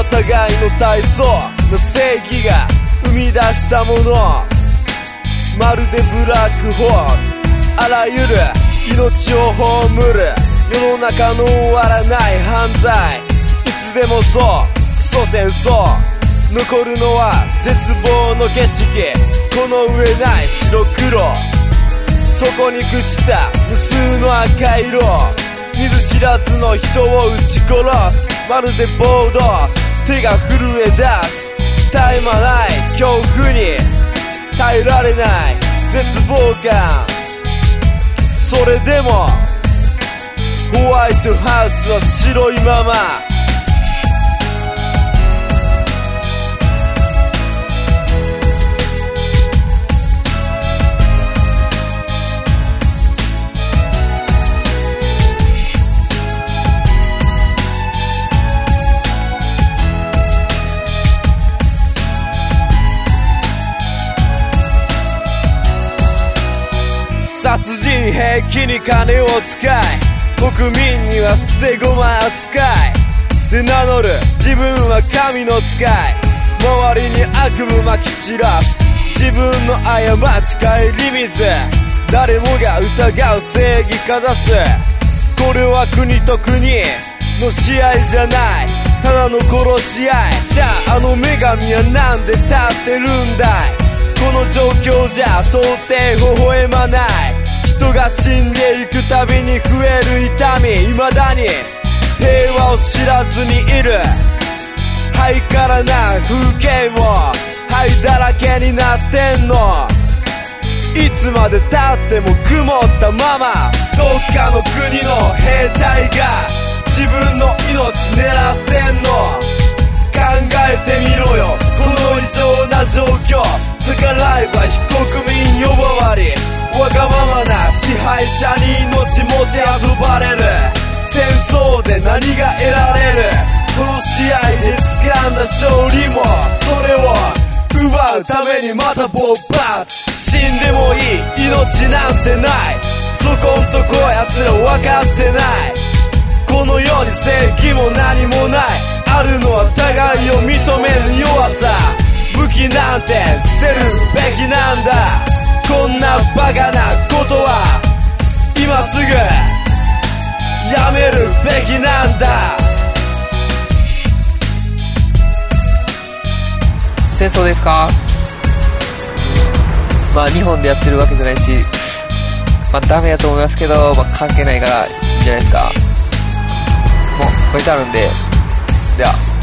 互いの体操の正義が生み出したもの、まるでブラックホール、あらゆる命を葬る世の中の終わらない犯罪、いつでもそうクソ戦争、残るのは絶望の景色、この上ない白黒、そこに朽ちた無数の赤色、見ず知らずの人を撃ち殺す、まるで暴動、手が震え出す、絶え間ない恐怖に耐えられない絶望感、それでもホワイトハウスは白いまま、殺人兵器に金を使い、国民には捨て駒扱いで名乗る自分は神の使い、周りに悪夢まき散らす自分の過ち顧みず、誰もが疑う正義かざす、これは国と国の試合じゃない、ただの殺し合い、じゃあの女神はなんで立ってるんだい、この状況じゃ到底微笑まない、人が死んでいくたびに増える痛み、未だに平和を知らずにいる、ハイカラな風景も灰だらけになってんの、いつまでたっても曇ったまま、どっかの国の兵隊が自分の命狙ってんの、考えてみろよこの異常な状況、逆らえば非国民呼ばわり、わがままな支配者に命もてあそばれる、戦争で何が得られる、この試合で掴んだ勝利もそれを奪うためにまた勃発、死んでもいい命なんてない、そこんとこ奴ら分かってない、この世に正義も何もない、あるのは互いを認める弱さ、武器なんて捨てるべきなんだ、こんなバカなことは今すぐやめるべきなんだ。 戦争ですか？まあ日本でやってるわけじゃないし、まあダメだと思いますけど、まあ関係ないからいいんじゃないですか。もうこれであるんで、では。